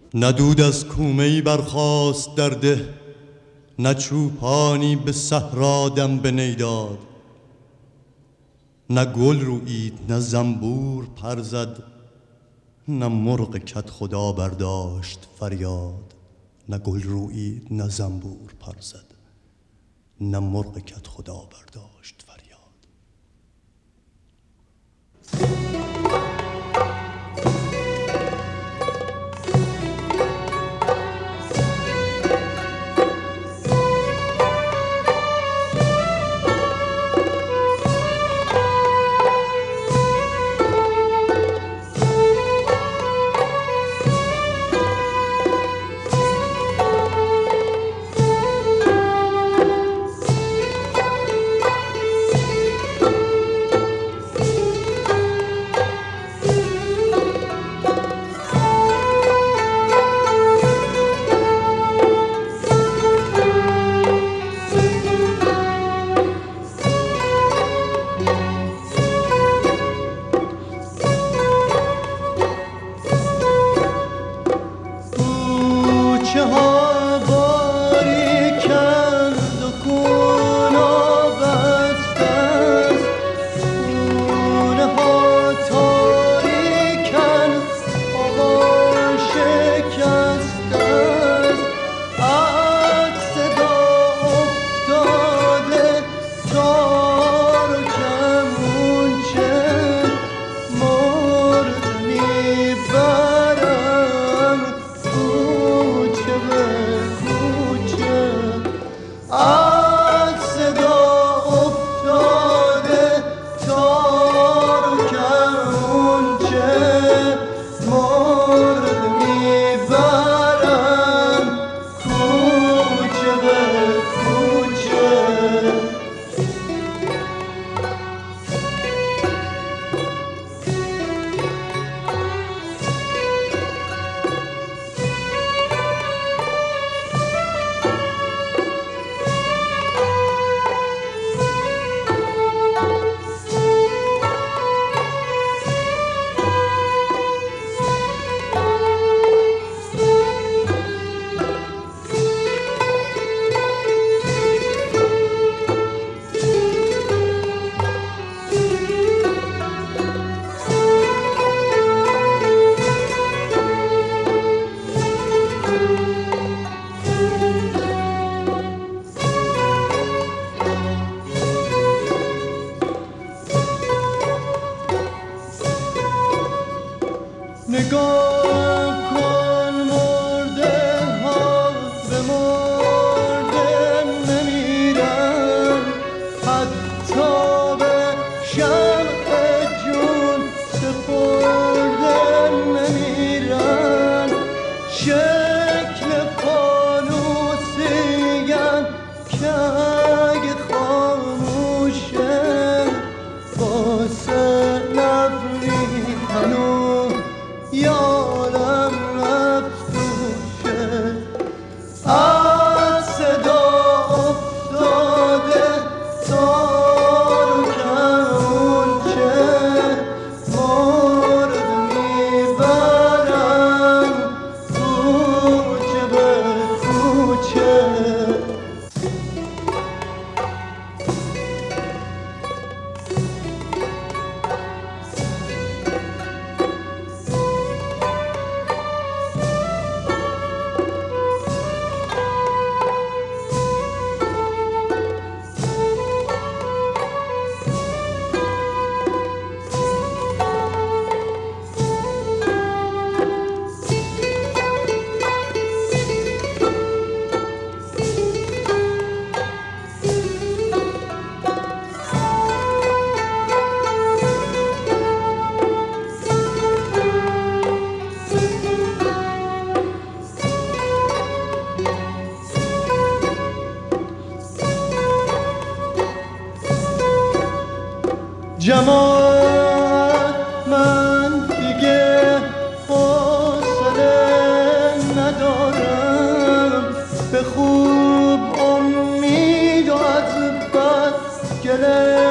نه دود از کومه‌ای برخاست در ده، نه چوپانی به صحرا دم به نی داد. نه گل رویید نه زنبور پر زد، نه مرغ کدخدا برداشت فریاد. نه گل رویید نه زنبور پر زد، نه مرغ کدخدا برداشت فریاد. نگاه کن مرده ها به مرده نمیرن، حتی به شمع جون سپرده نمیرن. شکل فانوسی‌ان که اگه خاموشه واسه نبریدن یادم نفروشه. از صدا افتاده تار و کمون که مرد میبرم کوچه به کوچه. جماعت من دیگه حوصله ندارم، به خوب امید و از بد گله